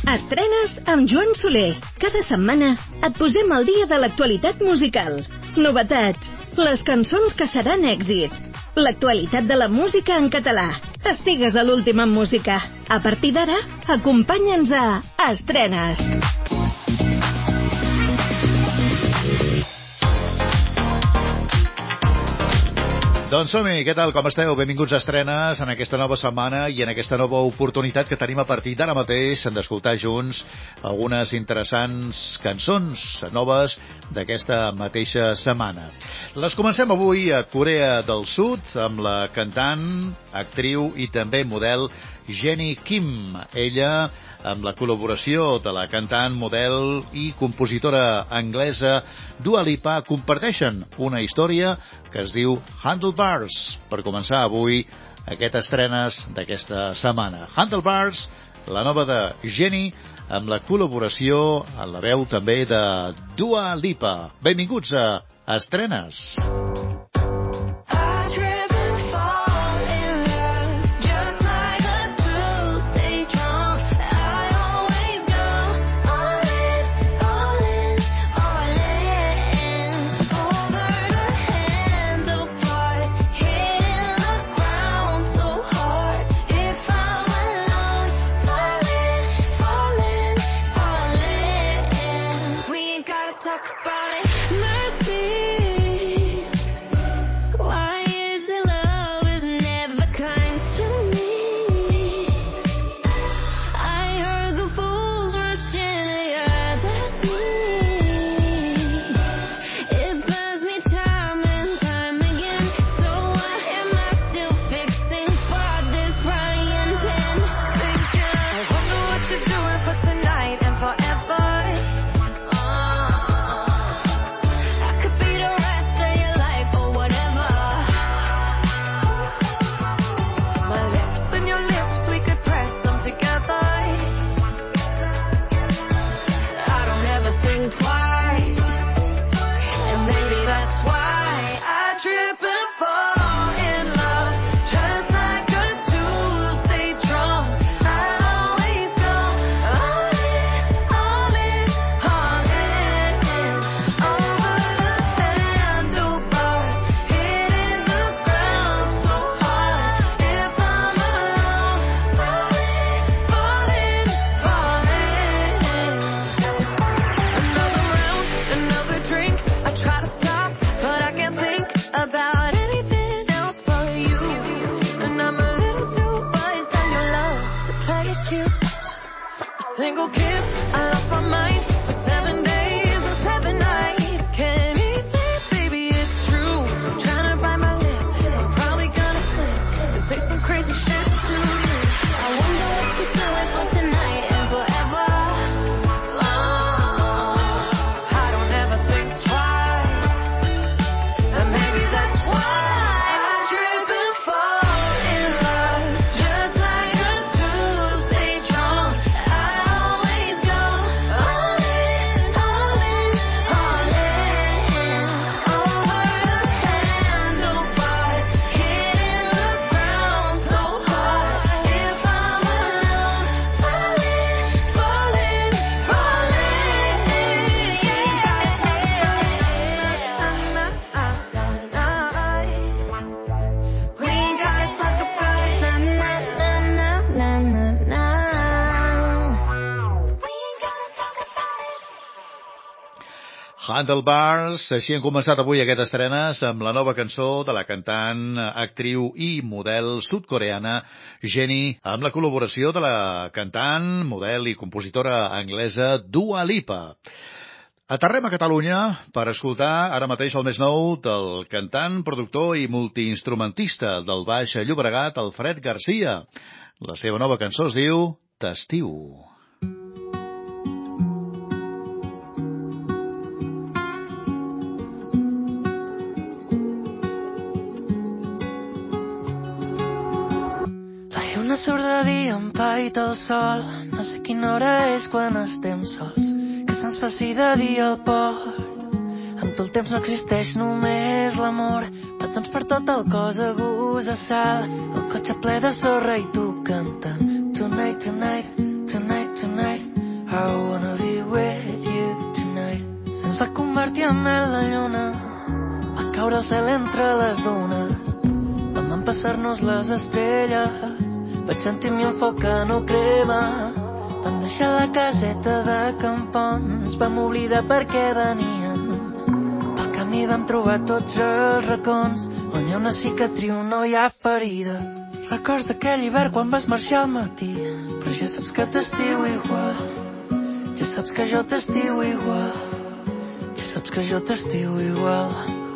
Estrenes amb Joan Soler. Cada setmana et posem al dia de l'actualitat musical. Novetats, les cançons que seran èxit, l'actualitat de la música en català. Estigues a l'últim en música. A partir d'ara, acompanya'ns a Estrenes. Doncs som-hi, què tal, com esteu? Benvinguts a Estrenes en aquesta nova setmana i en aquesta nova oportunitat que tenim a partir d'ara mateix d'escoltar junts algunes interessants cançons noves d'aquesta mateixa setmana. Les comencem avui a Corea del Sud amb la cantant, actriu i també model Jennie Kim. Ella, amb la col·laboració de la cantant, model i compositora anglesa Dua Lipa, comparteixen una història que es diu Handlebars. Per començar avui aquest Estrenes d'aquesta setmana. Handlebars, la nova de Jennie, amb la col·laboració en la veu també de Dua Lipa. Benvinguts a Estrenes. Handlebars, així hem començat avui aquest Estrenes amb la nova cançó de la cantant, actriu i model sud-coreana Jennie, amb la col·laboració de la cantant, model i compositora anglesa Dua Lipa. Aterrem a Catalunya per escoltar ara mateix el més nou del cantant, productor i multiinstrumentista del Baix Llobregat, Alfred Garcia. La seva nova cançó es diu T'estiu. Surt de dia, empaita el sol. No sé quina hora és quan estem sols. Que se'ns faci de dia al port. Amb tu el temps no existeix, només l'amor. Petons per tot el cos, agús a sal. El cotxe ple de sorra i tu cantant. Tonight, tonight, tonight, tonight. cel entre les dunes. Vam empassar-nos les estrelles. Vaig sentir-m'hi un foc que no crema. Vam deixar la caseta de campons. Vam oblidar per què veníem. Pel camí vam trobar tots els racons. On hi ha una cicatriu no hi ha ferida. Records d'aquell hivern quan vas marxar al matí. Però ja saps que t'estimo igual. Ja saps que jo t'estimo igual. Ja saps que jo t'estimo igual.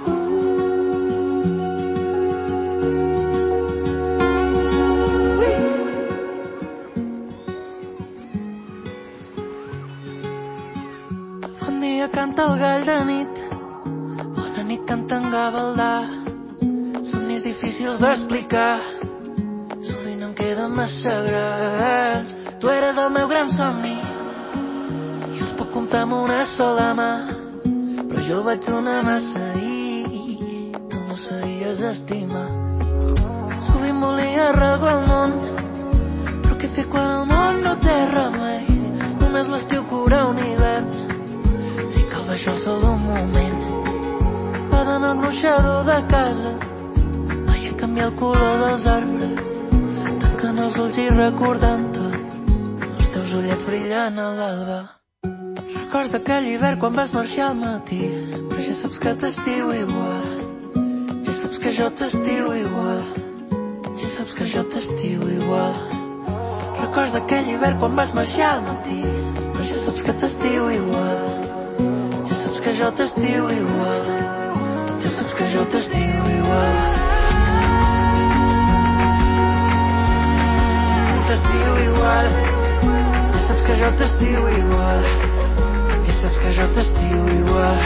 Bon dia canta el gall de nit. Bona nit canta en Gavaldà. Somnis difícils d'explicar. Sovint em queden massa grans. Tu eres el meu gran somni i els puc comptar amb una sola mà. Però jo vaig donar massa i tu no sabies estimar. Sovint volia arreglar el món, però què fer quan el món no té remei? Només l'estiu cura un hivern. Si cal baixar el sol un moment, poden el gronxador de casa, veient canviar el color dels arbres, tancant els ulls i recordant-te els teus ullets brillant a l'alba. Records d'aquell hivern quan vas marxar al matí, però ja saps que t'estimo igual. Ja saps que jo t'estimo igual. Ja saps que jo t'estimo igual. Records d'aquell hivern quan vas marxar al matí, però ja saps que t'estimo igual. Ja saps que jo t'estimo igual. Ja saps que jo t'estimo igual. T'estimo igual. Ja saps que jo t'estimo igual. Ja saps que jo t'estimo igual.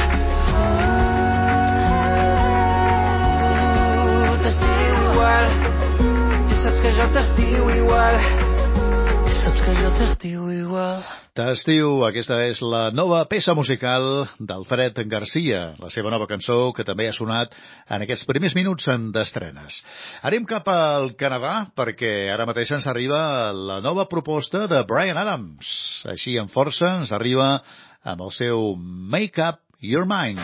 T'estimo igual. Ja saps que jo t'estimo igual. Ja saps que jo t'estimo igual. T'estiu, aquesta és la nova peça musical d'Alfred Garcia, la seva nova cançó que també ha sonat en aquests primers minuts d'estrenes. Anem cap al Canadà perquè ara mateix ens arriba la nova proposta de Bryan Adams. Així en força ens arriba amb el seu Make Up Your Mind.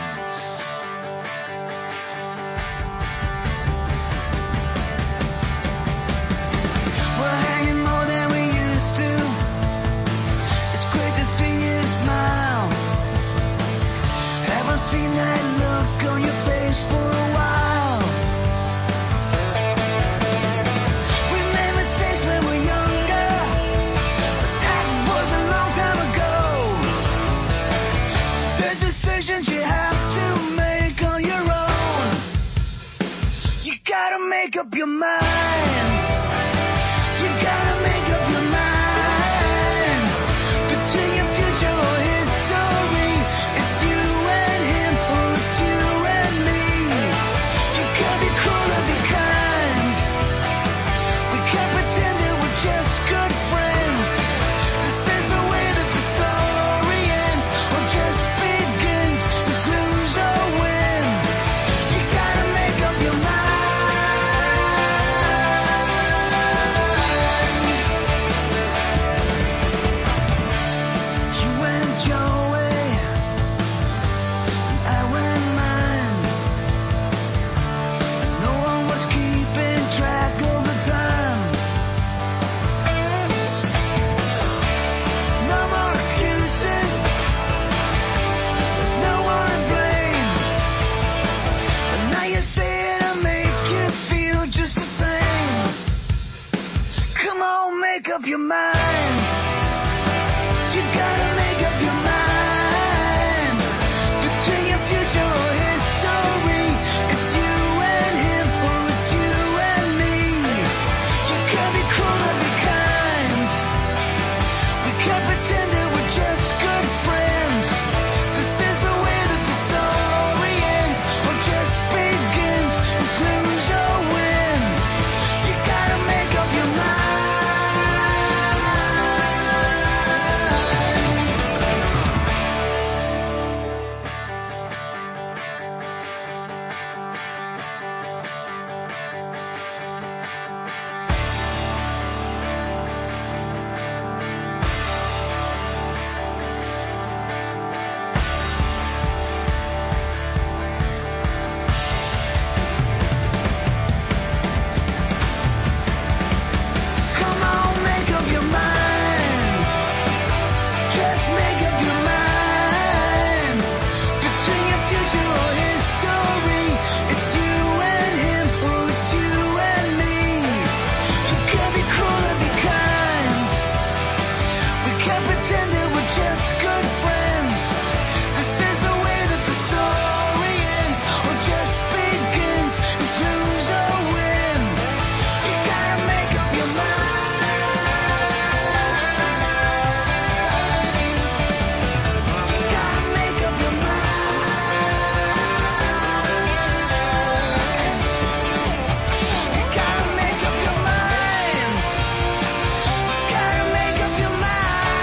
Make up your mind. You gotta make up your mind. Between your future or history, it's you and him or it's you and me. You can't be cruel or be kind. We can't pretend that we're just good friends. This is the way that the story ends or just begins. It's lose or win. You gotta make up your mind. Can't pretend that we're just good friends. This is the way that the story ends, or just begins. It's lose or win. You gotta make up your mind. You gotta make up your mind. You gotta make up your mind. Gotta make up your mind.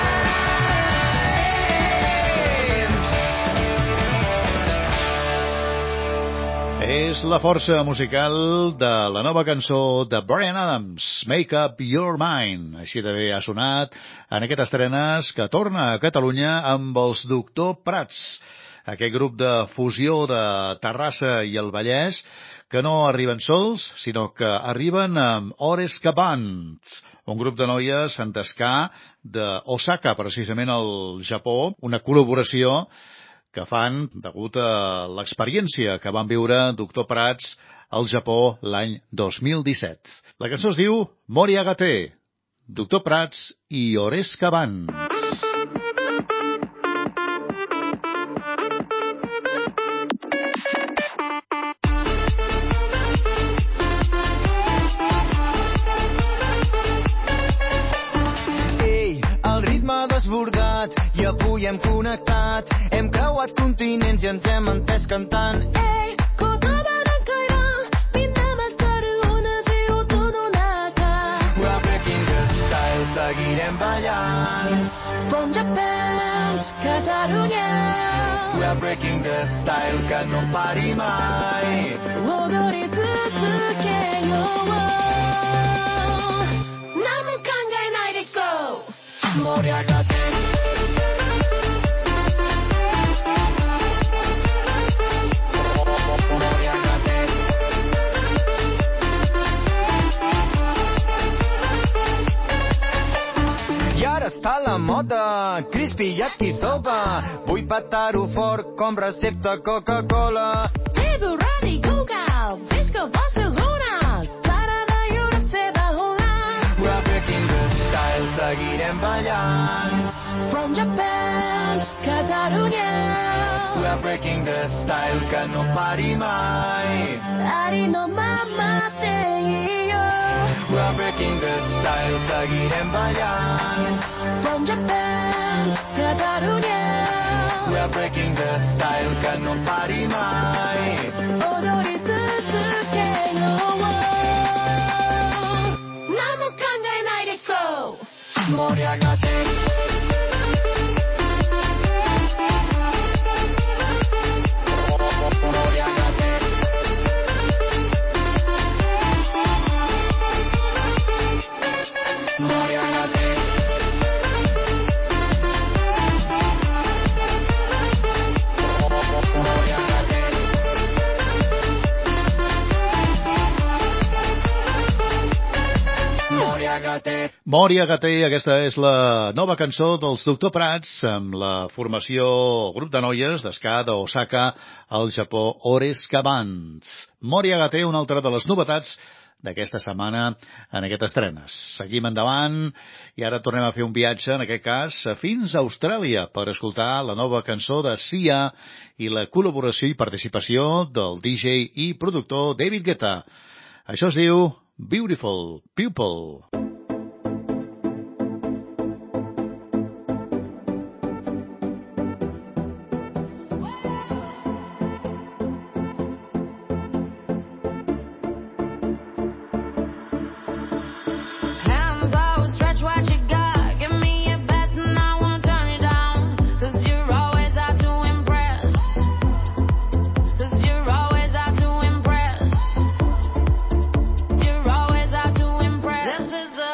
És la força musical de la nova cançó de Bryan Adams, Make Up Your Mind. Així d'haver ha sonat en aquestes estrenes que torna a Catalunya amb els Doctor Prats, aquest grup de fusió de Terrassa i el Vallès, que no arriben sols, sinó que arriben amb Oreska Band, un grup de noies en d'esca d'Osaka, precisament al Japó, una col·laboració que fan degut a l'experiència que van viure Doctor Prats al Japó l'any 2017. La cançó es diu Moriagate, Doctor Prats i Oreska Band. Ei, el ritme desbordat i avui hem connectat. Hem creuat continents i ens hem entès cantant. Ei, 言葉なんかいらん。みんなマスター同じ音の中。We're breaking the style, seguirem ballant. From Japan, Catalunya. We're breaking the style, que no pari mai. 踊り続けよう。何も考えないで go。盛り上がって。I ara està la moda, crispy yakisoba. Vull patar-ho fort com recepta Coca-Cola. Table ready, Google, Visco, Barcelona. Clara de lluna seva ola. We're breaking the style, seguirem ballant. From Japan, Catalunya. We're breaking the style, que no pari mai. Ari no mama te iyo. We're breaking the style, seguirem ballant. From Japan, Catalunya. We're breaking the style, que no pari mai. Odori tsuzukeyo. Namo kangaenai desu. Moriagate. Moriagate, aquesta és la nova cançó dels Doctor Prats amb la formació grup de noies d'esca d'Osaka al Japó, Oreska Band. Moriagate, una altra de les novetats d'aquesta setmana en aquestes estrenes. Seguim endavant i ara tornem a fer un viatge, en aquest cas, fins a Austràlia per escoltar la nova cançó de Sia i la col·laboració i participació del DJ i productor David Guetta. Això es diu Beautiful People. Hands always stretch what you got. Give me your best and I won't turn it down. 'Cause you're always out to impress. 'Cause you're always out to impress. You're always out to impress. This is the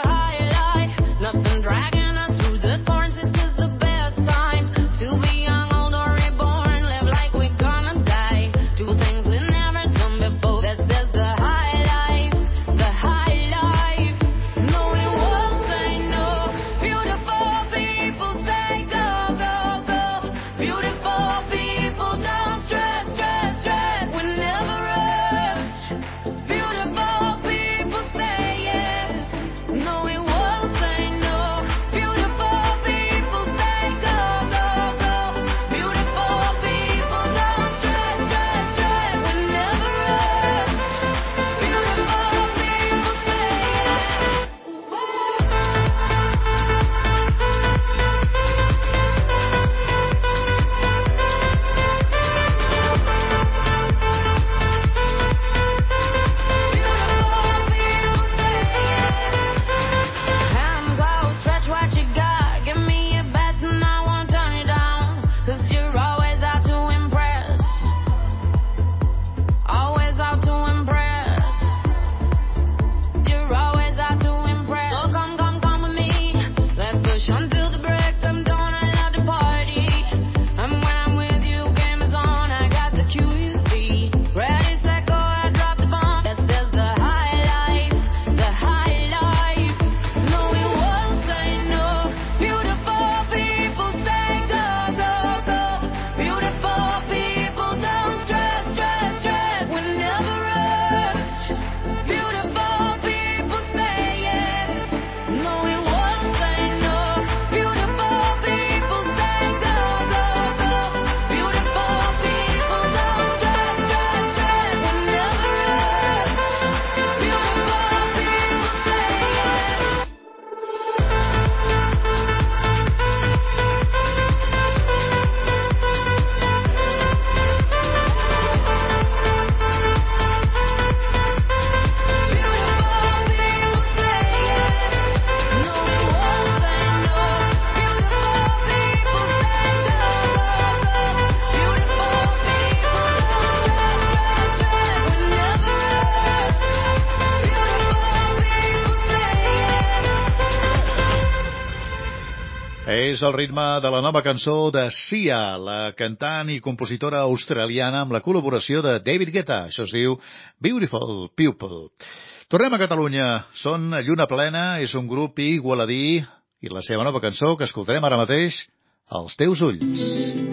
És el ritme de la nova cançó de Sia, la cantant i compositora australiana amb la col·laboració de David Guetta. Això es diu Beautiful People. Tornem a Catalunya. Són Lluna Plena, és un grup igualadí i la seva nova cançó que escoltarem ara mateix, Els teus ulls.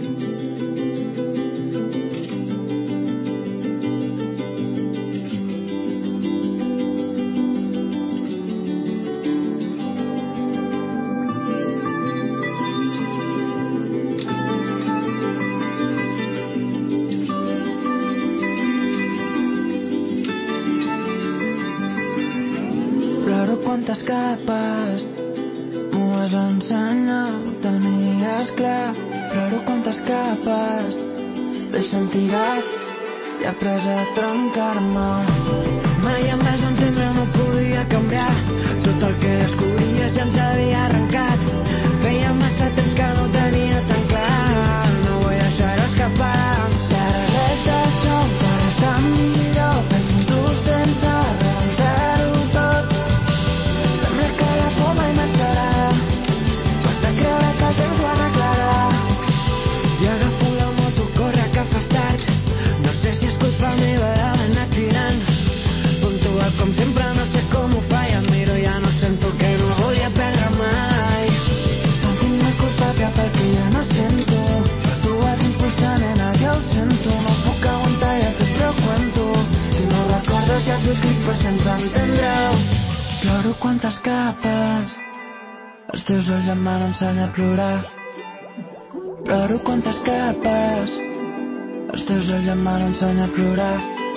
Quantes capes m'ho has ensenyat, ho tenies clar. Ploro quantes capes deixa'm tirat i he après a trencar-me. Mai em vas entendre, no podia canviar. Tot el que descobries ja ens havia arrencat. Feia massa temps que no ho tenia tan clar. No vull deixar-ho escapar. Ara res d'això em farà estar millor. Penso en tu sense rebentar-ho tot. Sembla que la por mai marxarà. Costa creure que el temps ho arreglarà. I agafo la moto, corre que fas tard. No sé si és culpa meva d'haver anat tirant. Puntual com sempre, no sé com ho fa i et miro, ja no sento que no volia perdre mai. Sentint-me culpable pel que ja no sento. Tu vas impulsant, nena, ja ho sento. No puc aguantar, ja t'ho precuento. Si no recordes ja t'ho escric per sense entendre-ho. Ploro quantes capes, els teus ulls em van ensenyar a plorar. Ploro quantes capes, els teus ulls em van ensenyar a plorar.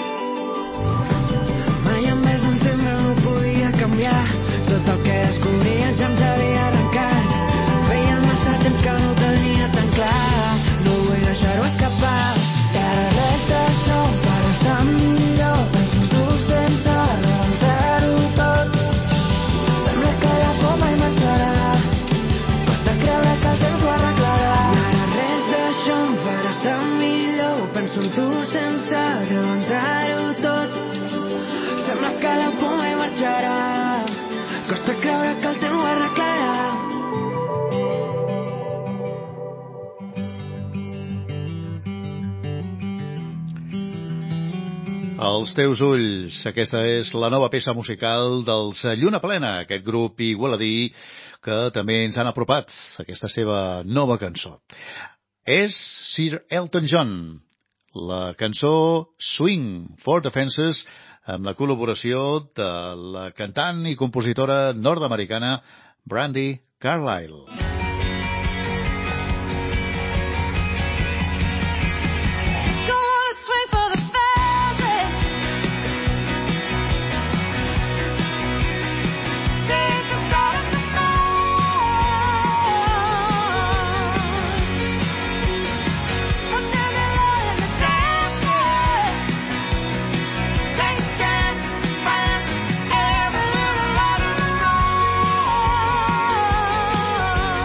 Mai em vas entendre, no podia canviar. Tot el que descobries ja ens havia arrencat. Feia massa temps que no ho tenia tan clar. No vull deixar-ho escapar. I ara res d'això em farà estar millor. Penso en tu sense rebentar-ho tot. Sembla que la por mai marxarà. Costa creure que el temps ho arreglarà. I ara res d'això em farà estar millor. Penso en tu sense rebentar-ho tot. Sembla que la por mai marxarà. Costa creure que el temps ho arreglarà. Els teus ulls, aquesta és la nova peça musical dels Lluna Plena, aquest grup igualadí que també ens han apropat aquesta seva nova cançó. És Sir Elton John, la cançó Swing for the Fences, amb la col·laboració de la cantant i compositora nord-americana Brandi Carlile. Every little light in the road.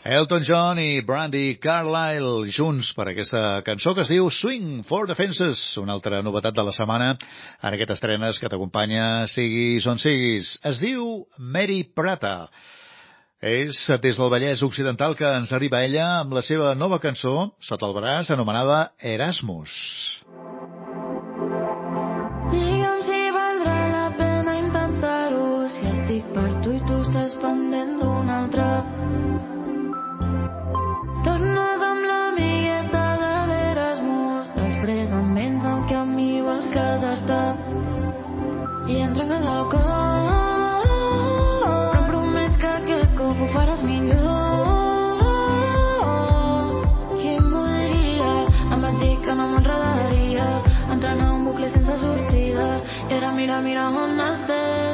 Elton John i Brandi Carlile junts per aquesta cançó que es diu Swing for the Fences, una altra novetat de la setmana en aquestes estrenes que t'acompanya siguis on siguis. Es diu Mary Prata. És des del Vallès Occidental que ens arriba ella amb la seva nova cançó sota el braç anomenada Erasmus. Digue'm si valdrà la pena intentar-ho, si estic per tu i tu estàs pendent d'un altre. Tornes amb l'amigueta de l'Erasmus, després em vens amb que amb mi vols casar-te i em trenques el cor, però em promets que aquest cop ho faràs millor. Qui m'ho diria? Em vaig dir que no m'enredaria entrant a un bucle sense sortida i ara mira, mira on estem.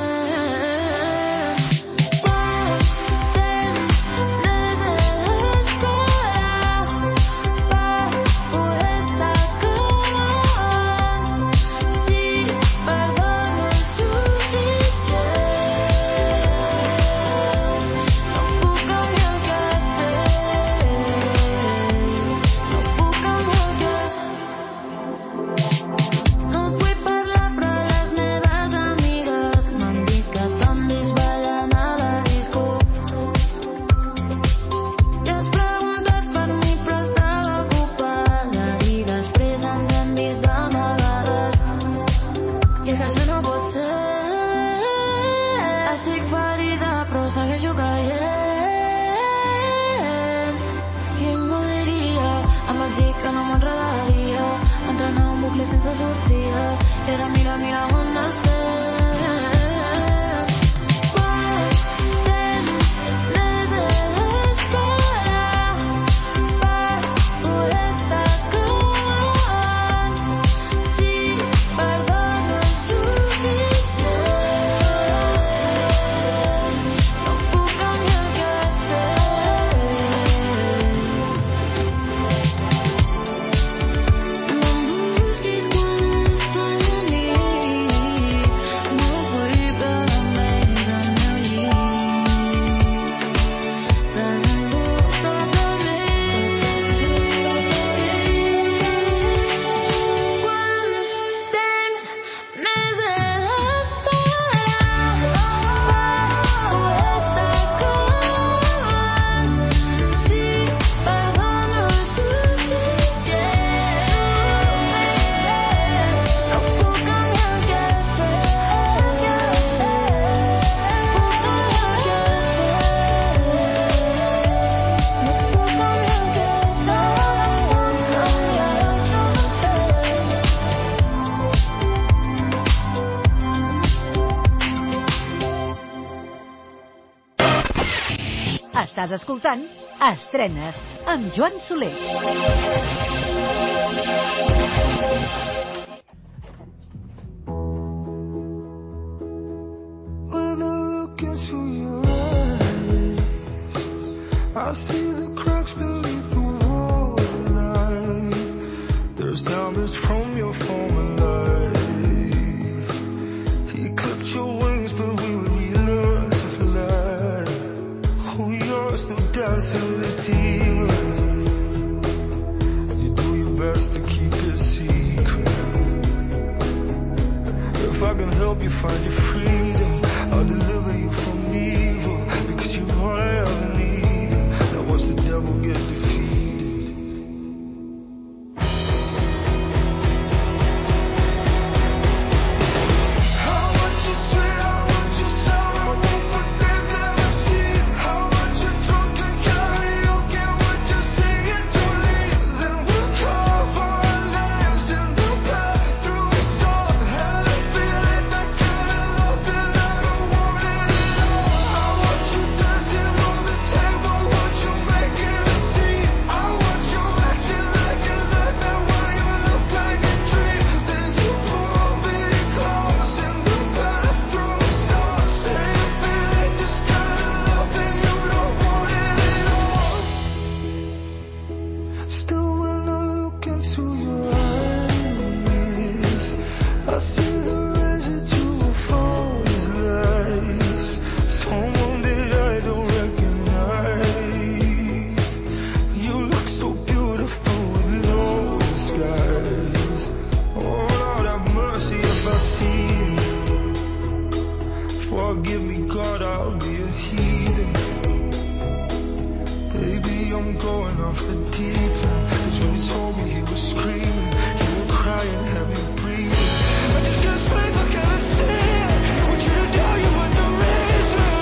Estàs escoltant Estrenes amb Joan Soler. When I look into your eyes, I see the cracks beneath the waterline. There's damage from your former life. He clipped your wings, but we would relearn to fly. Oh, you're still dancing with the demons. You do your best to keep it secret. If I can help you find your freedom, I'll deliver you from evil, because you're all I ever need. Now watch the devil get defeated. How much you swear, how much you sour, but they've never seen. How much you drunk and karaoke wanna be a heathen. Baby, I'm going off the deep end. 'Cause when you told me you were screaming, you were crying, heavy breathing. I just can't sleep, I can't sleep. What you do, you were the reason.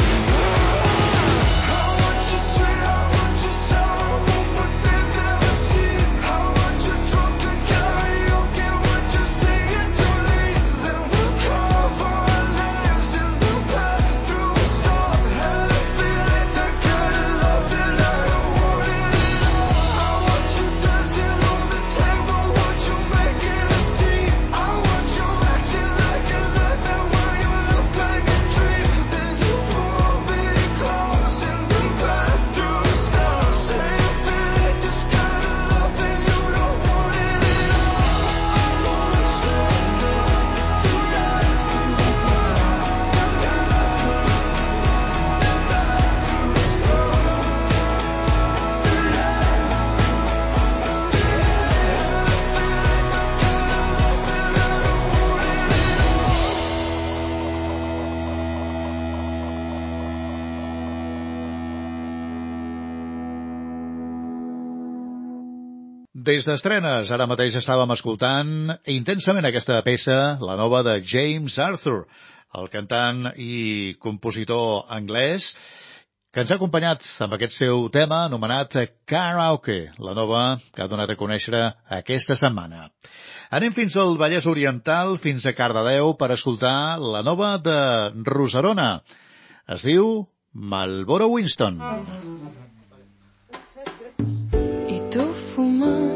I want you sweet, I want you sour, what they've never seen. I want you drunk and karaoke, what you sing it to leave. Then we'll call for our lives in the bathroom stall. And I feel like that kind of love that I don't want it at all. I want you dancing on the table, want you making a scene. I want you acting like a nightmare while you look like a dream. Then you pull me close in the bathroom stall. Say you feel like this kind of love and you don't want it at Des d'estrenes, ara mateix estàvem escoltant intensament aquesta peça, la nova de James Arthur, el cantant i compositor anglès, que ens ha acompanyat amb aquest seu tema anomenat Karaoke, la nova que ha donat a conèixer aquesta setmana. Anem fins al Vallès Oriental, fins a Cardedeu, per escoltar la nova de Rosarona. Es diu Marlboro Winston. I tu fumant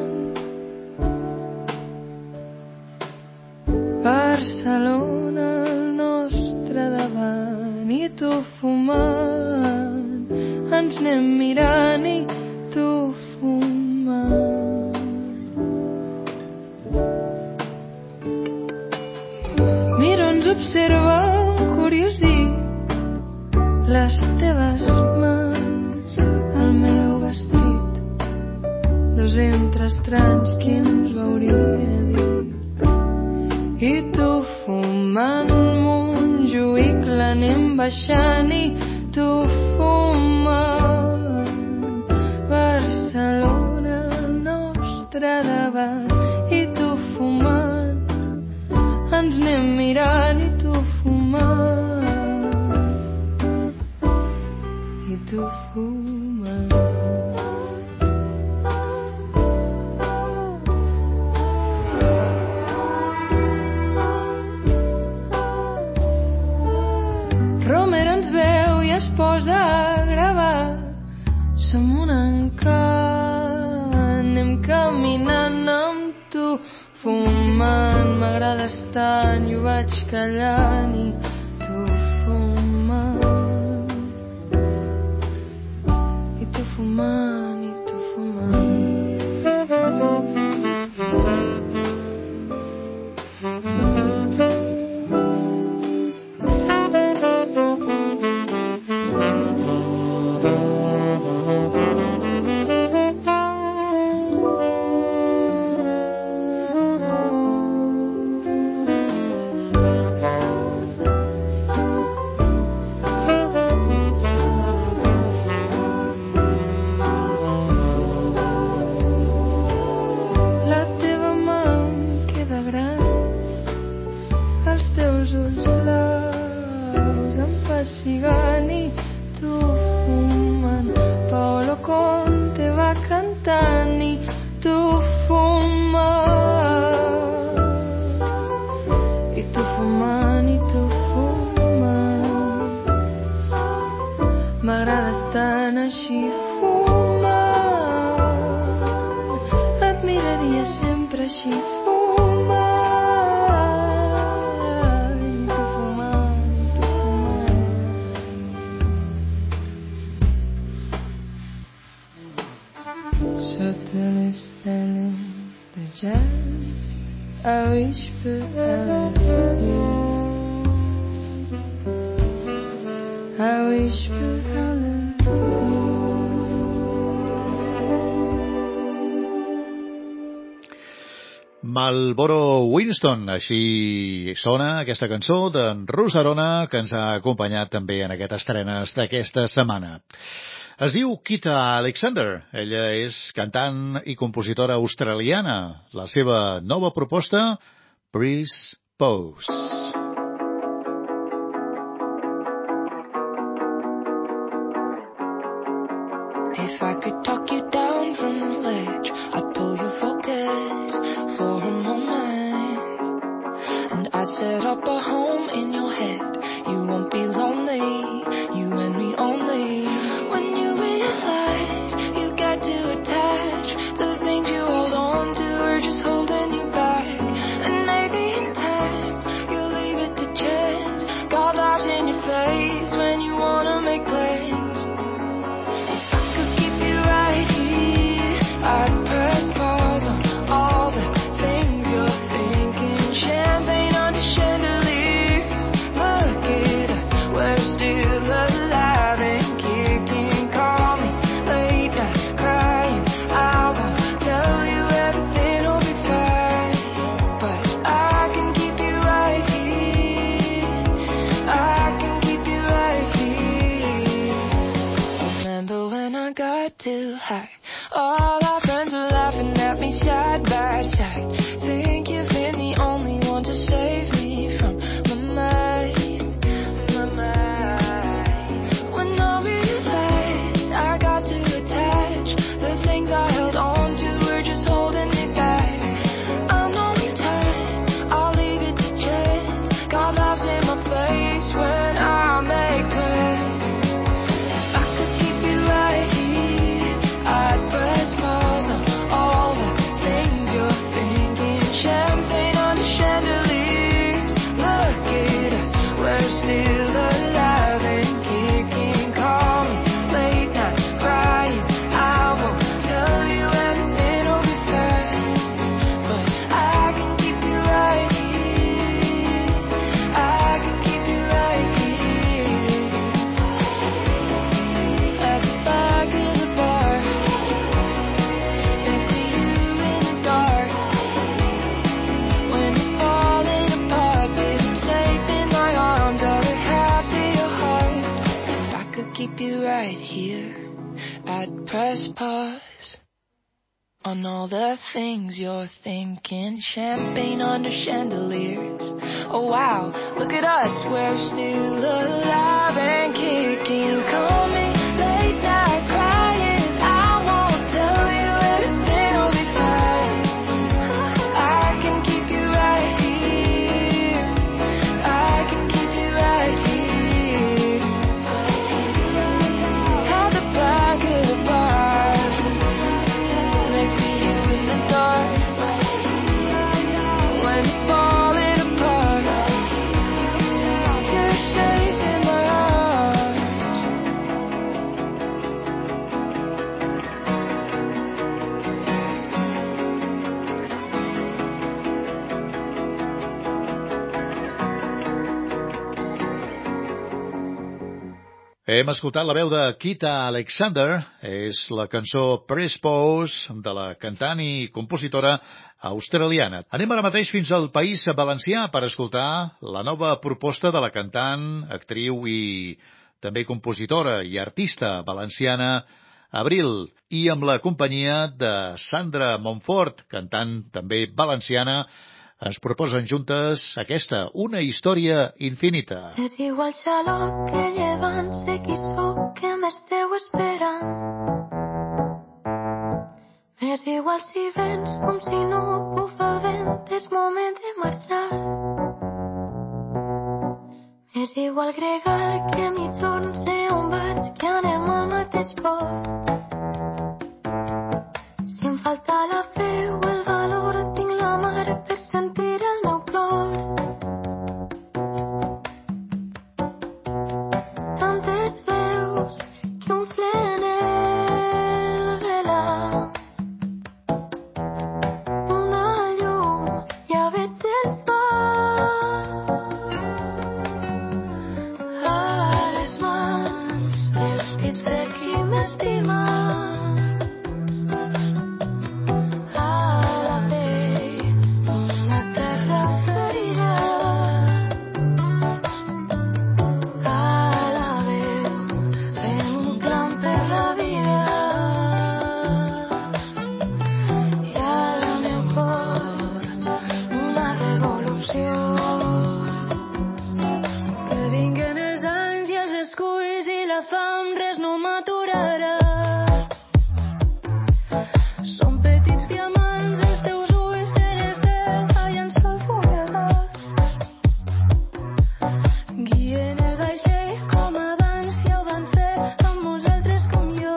Barcelona al nostre davant i tu fumant ens anem mirant i tu fumant miro, ens observa curiós dir les teves mans al meu vestit, dos entre estranys, qui ens ho hauria dit? I tu fumant Montjuïc l'anem baixant i tu fumant Barcelona al nostre davant i tu fumant ens anem mirant i tu fumant i tu fumant. Romer ens veu i es posa a gravar. Som un encant, anem caminant amb tu, fumant. M'agrades tant i ho vaig callant i tu fumant. I tu fumant, i tu fumant. Marlboro Winston, així sona aquesta cançó d'en Rus Arona, que ens ha acompanyat també en aquestes estrenes d'aquesta setmana. Es diu Kita Alexander, ella és cantant i compositora australiana. La seva nova proposta, Breeze Pose. If I could talk you down from the ledge, I'd pull your focus for a moment, and I'd set up a home in your head. You won't be lonely, you and me only. When you realize you got to attach, the things you hold on to are just holding you back. And maybe in time you'll leave it to chance. God laughs in your face when you wanna make plans. I'd press pause on all the things you're thinking. Champagne under chandeliers. Look at us, we're still alive and kicking. Call me late night crying. I won't tell you everything will be fine, but I can keep you right here. I can keep you right here. Remember when I got too high? All our friends were laughing at me side by side. Think you've been the only one to save me from my mind, my mind. When I realized I got too attached, the things I held on to were just holding me back. I know in time I'll leave it to chance. God laughs in my face when I make plans. If I could keep you right here, I'd press pause on all the things you're thinking. Champagne under chandeliers. Look at us, we're still alive and kicking. Call me late night crying. I won't tell you everything will be fine, but I can keep you right here. I can keep you right here. At the back of the bar, next to you in the dark. When you're falling apart, baby, safe in my arms. I'll look after your heart. If I could keep you right here, I'd press pause on all the things you're thinking. Champagne under chandeliers. Oh wow, look at us, we're still alive and kicking. Call me late night crying. I won't tell you everything will be fine. I can keep you right here. I can keep you right here. At the back of the bar, next to you in the dark. When you're falling apart, you're safe in my arms. Hem escoltat la veu de Kita Alexander, és la cançó Press Pause de la cantant i compositora australiana. Anem ara mateix fins al País Valencià per escoltar la nova proposta de la cantant, actriu i també compositora i artista valenciana Abril, i amb la companyia de Sandra Montfort, cantant també valenciana, ens proposen juntes aquesta, Una història infinita. És igual xaloc que llevant, sé qui sóc, que m'esteu esperant. És igual si vens com si no bufa el vent, és moment de marxar. És igual gregal que mitjorn, sé on vaig, que anem al mateix port. Si em falta la fe o el valor, tinc la mar per sentir el meu plor. Tantes veus que omflen el velau. Una llum, ja veig el far. A les la fam res no m'aturarà. Són petits diamants els teus ulls ceres de tallant sol foradat. Guien el vaixell com abans ja ho van fer amb molts altres com jo.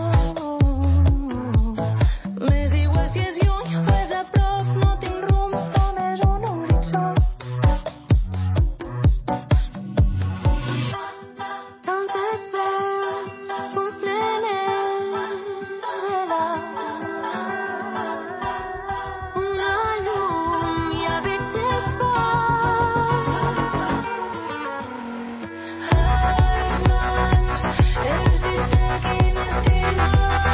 M'és igual si és lluny o és a prop, no tinc rumb, només un horitzó. Tantes veus confonen una llum i a veig el foc. Els mans, els dits de qui m'estima.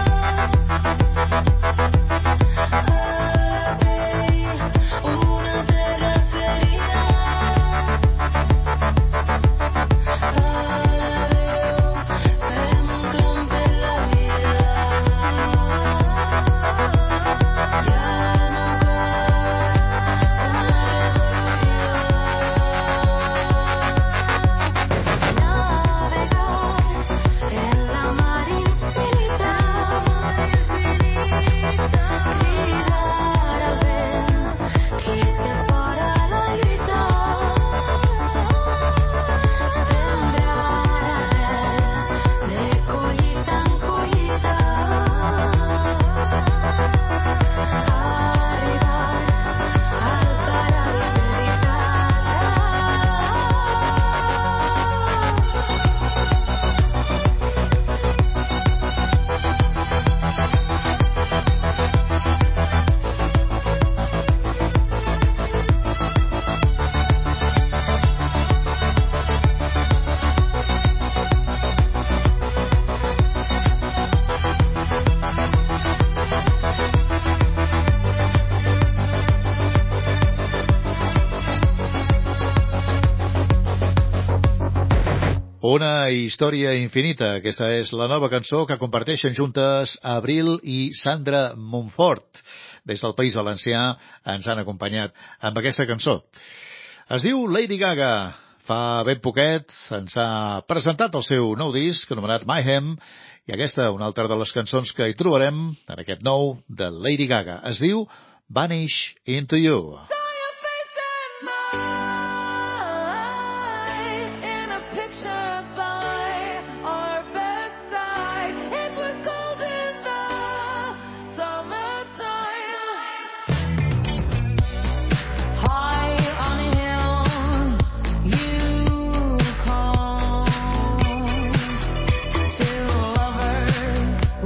A la pell, una terra ferida. A la veu, fem un clam per la vida. I al meu cor, una revolució. Navegar en la mar infinita. Cridar al vent qui té por a la lluita. Sembrar arrel de collita en collita. Arribar al paradís desitjat. Una història infinita. Aquesta és la nova cançó que comparteixen juntes Abril i Sandra Montfort. Des del País Valencià ens han acompanyat amb aquesta cançó. Es diu Lady Gaga. Fa ben poquet ens ha presentat el seu nou disc anomenat Mayhem, i aquesta, una altra de les cançons que hi trobarem en aquest nou de Lady Gaga. Es diu Vanish Into You.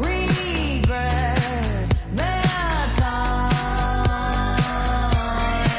Regret their time.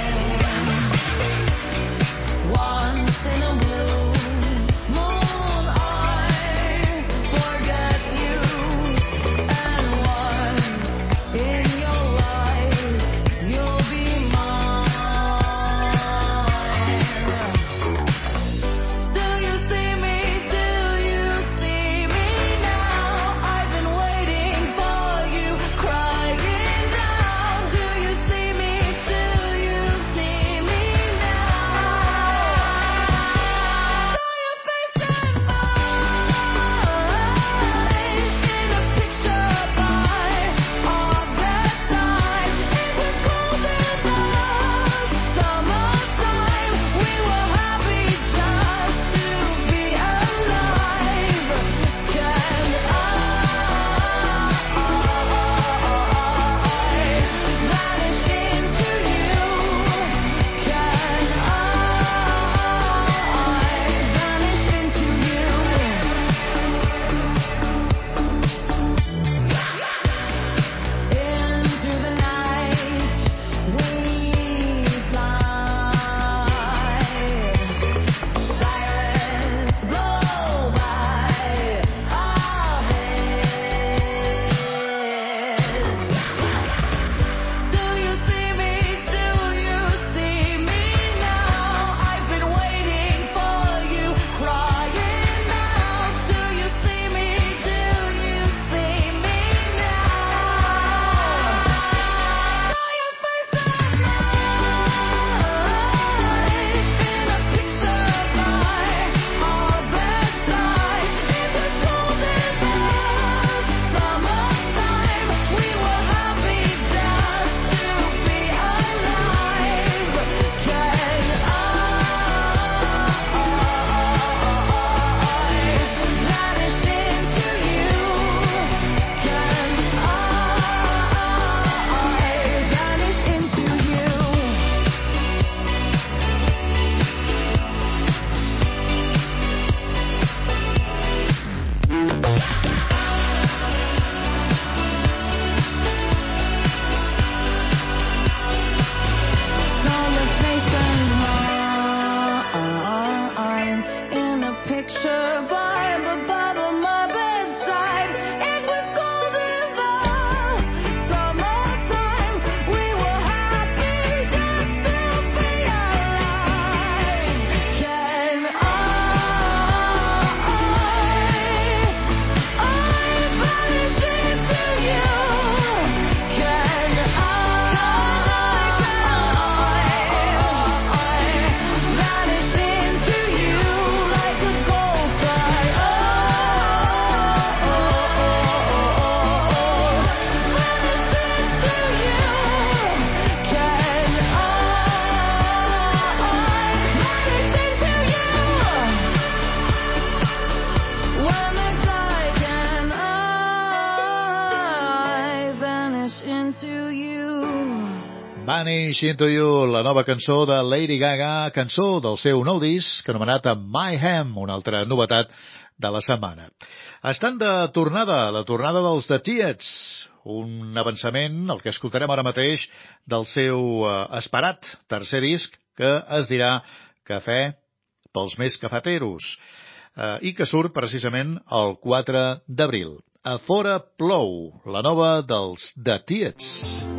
Vanish Into You, la nova cançó de Lady Gaga, cançó del seu nou disc anomenat My Ham, una altra novetat de la setmana. Estan de tornada, la tornada dels The Tiets, un avançament, el que escoltarem ara mateix, del seu esperat tercer disc, que es dirà Cafè pels més cafeteros, i que surt precisament el 4 d'abril. A fora plou, la nova dels The Tiets.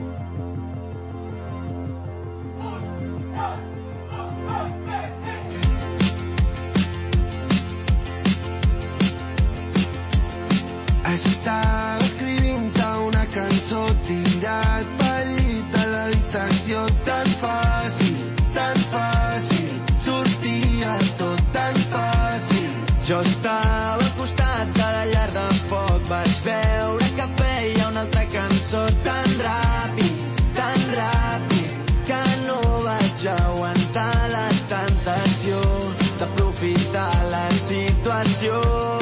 Estava escrivint-te una cançó tirat pel llit de l'habitació, tan fàcil, sortia tot tan fàcil. Jo estava al costat de la llar de foc, vaig veure que feia una altra cançó tan ràpid, que no vaig aguantar la tentació d'aprofitar la situació.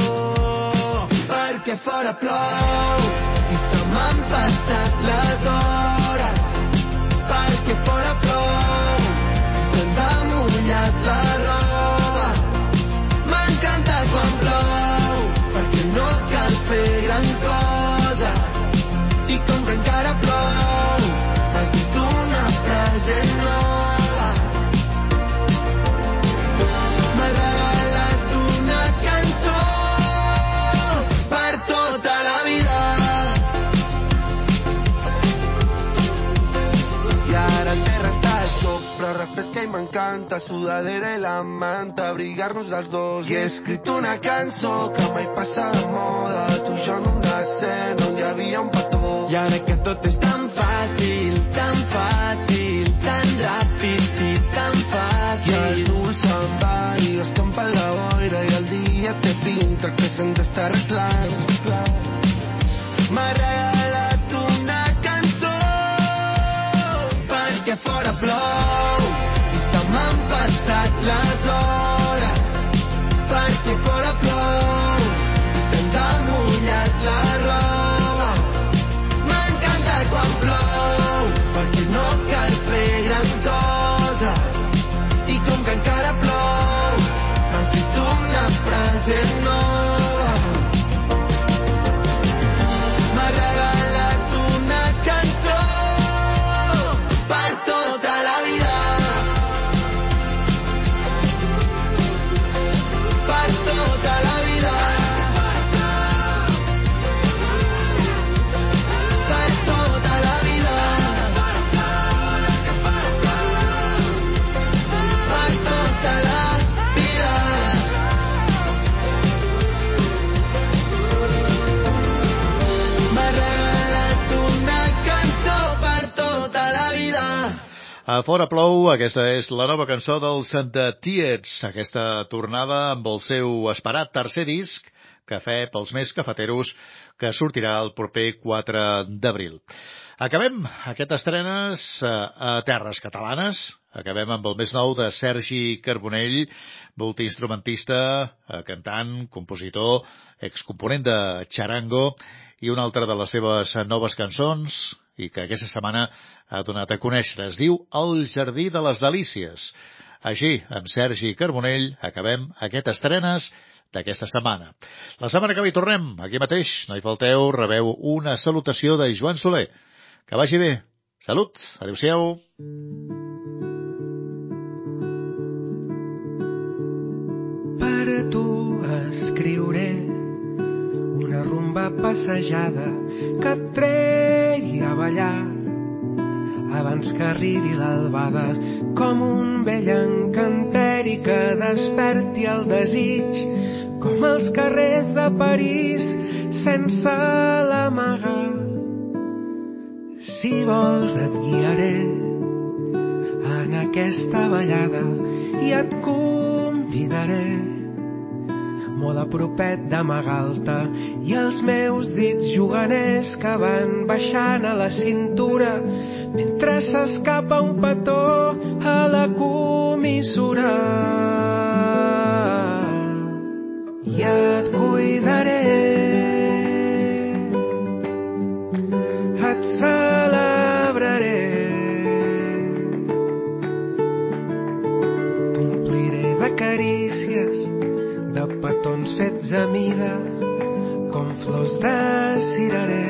Que fora plou i se m'han passat les hores, perquè fora plou i se'ns ha mullat la roba. M'encanta quan plou, perquè no cal fer gran cosa, i com que encara plou m'has dit una frase nova. M'ha regalat una cançó refresca i m'encanta, sudadera i la manta, abrigar-nos els dos. I he escrit una cançó que mai passa de moda, tu i jo en una escena on hi havia un petó. I ara que tot és tan fàcil, tan ràpid i tan fàcil. I els núvols se'n van i escampa la boira i el dia té pinta que se'ns està arreglant. M'ha regalat una cançó perquè fora plou i se m'han passat les hores, perquè fora plou i se'ns ha mullat la roba. M'encanta quan plou, perquè no cal fer gran cosa, i com que encara plou m'has dit una frase nova. M'ha regalat una cançó per tota la vida, per tota la vida, per tota la vida, per tota la vida. M'ha regalat una cançó per tota la vida. A fora plou, aquesta és la nova cançó dels The Tiets, aquesta tornada amb el seu esperat tercer disc, Cafè pels més cafeteros, que sortirà el proper 4 d'abril. Acabem aquestes estrenes a terres catalanes. Acabem amb el més nou de Sergi Carbonell, multiinstrumentista, cantant, compositor, excomponent de Charango, i una altra de les seves noves cançons, i que aquesta setmana ha donat a conèixer. Es diu El jardí de les delícies. Així, amb Sergi Carbonell, acabem aquestes estrenes d'aquesta setmana. La setmana que ve hi tornem, aquí mateix, no hi falteu, rebeu una salutació de Joan Soler. Que vagi bé. Salut, adéu-siau. Per tu escriuré una rumba passejada que et tregui a ballar abans que arribi l'albada, com un vell encanteri que desperti el desig, com els carrers de París sense l'amaga. Si vols et guiaré en aquesta ballada i et convidaré molt a propet d'amagar-te, i els meus dits juganers que van baixant a la cintura mentre s'escapa un petó a la comissura. I et cuidaré, et celebraré flors de cirerer.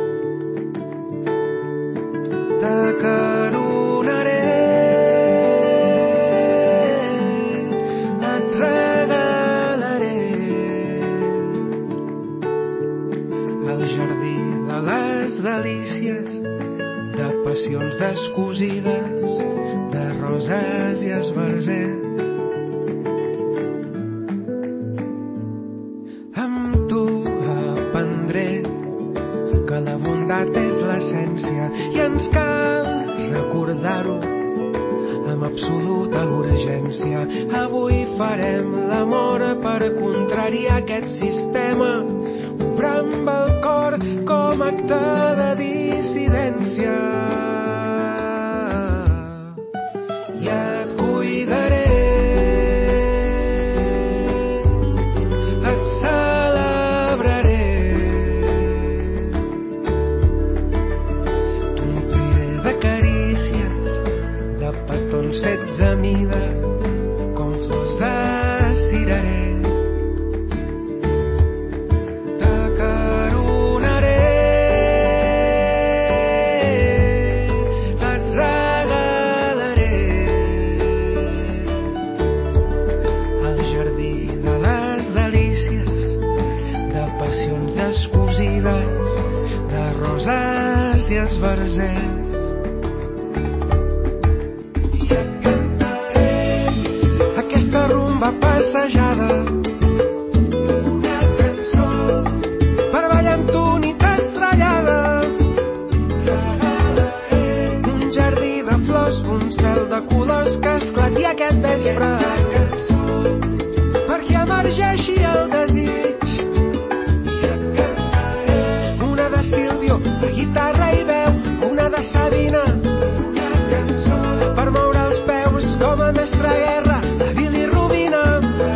T'acaronaré, et regalaré el jardí de les delícies, de passions descosides, de roses i esbarzers. Amb tu aprendré que la bondat és l'essència i ens cal recordar-ho amb absoluta urgència. Avui farem l'amor per contrariar aquest sistema, obrant amb el cor com acte de dissidència. I et cuidaré, et celebraré, t'ompliré de carícies, de petons fets a mida, com flors de cirerer. Aquesta rumba passejada, una cançó per ballar amb tu nit estrellada. Un jardí de flors, un cel de colors que esclati aquest vespre, perquè emergeixi el desig. Una de Silvio, la guitarra i veu, una de Sabina, una cançó per moure els peus com a mestre guerra, de bilirrubina.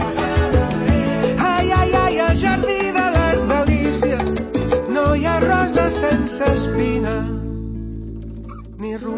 Ai, ai, ai, al jardí de les delícies no hi ha rosa sense espina, ni